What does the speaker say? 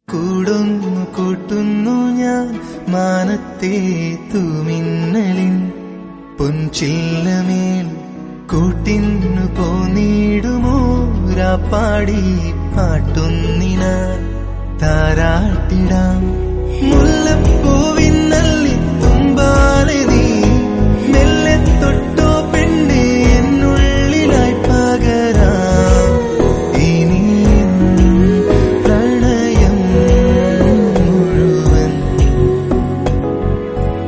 കൂടൊന്നു കൂട്ടുന്നു ഞാൻ മാനത്തെ തൂമിന്നലിൻ പൊൻചില്ലമേൽ കൂട്ടിന്നു പോന്നിടുമോ രാപ്പാടി പാട്ടൊന്നിനാ താരാട്ടിടാം.